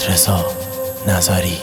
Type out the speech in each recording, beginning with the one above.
رضا نظری.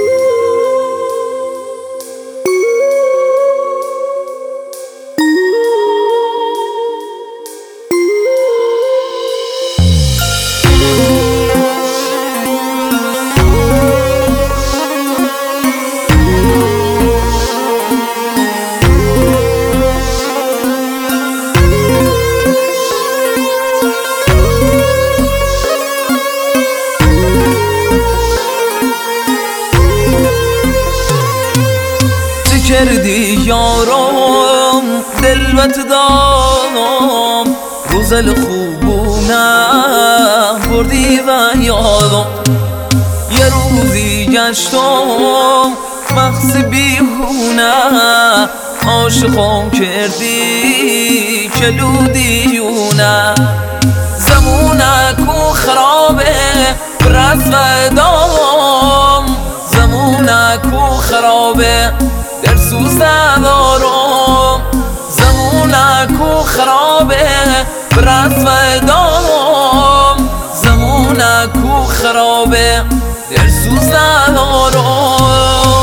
کردی یارم دلبت دارم، روزل خوبونم بردی و یادم. یه روزی گشتم مخص بیهونه، عاشقم کردی کلودیونه. زمونک و خرابه برس و دام، زمونک و خرابه در سوز ندارم. زمونک و خرابه برس و دام، زمونک و خرابه در سوز ندارم.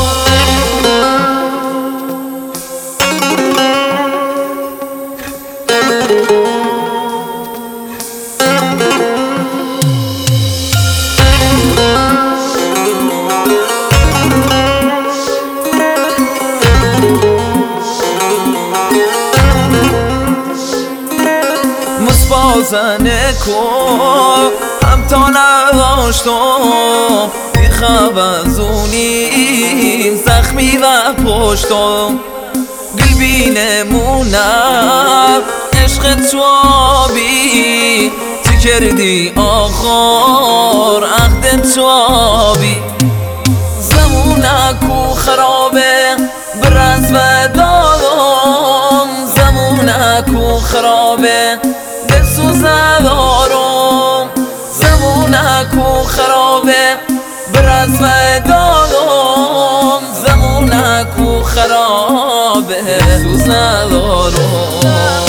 مسبازنه کن هم تا نداشتم، بیخوازونیم زخمی و پشتم. گلبینمونم عشق توابی، چی کردی آخر عهد توابی. زمونک و خرابه برس و دادم، زمونک و خرابه دلسوز ندارم. زمونک و خرابه برس و دادم، زمونک و خرابه دلسوز ندارم.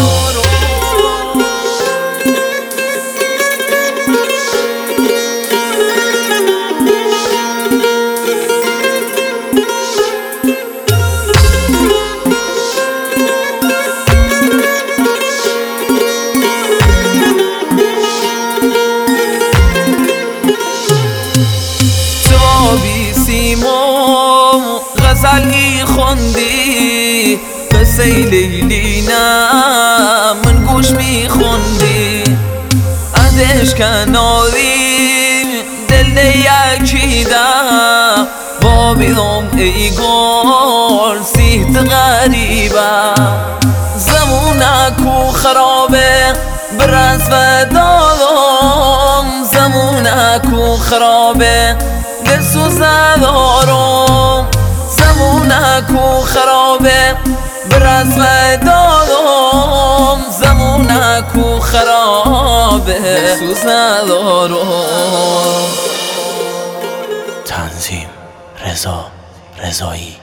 غزلی خوندی قصه لیلی نه من گوش می خوندی. ازش کناری دل یکیده با بیدم ای گل سیت غریبه. زمونک و خرابه برس و دادم، زمونک و خرابه دلسوز ندارم. زمونک و خرابه برس و دادم، زمونک و خرابه دلسوز ندارم. تنظیم رضا رضایی.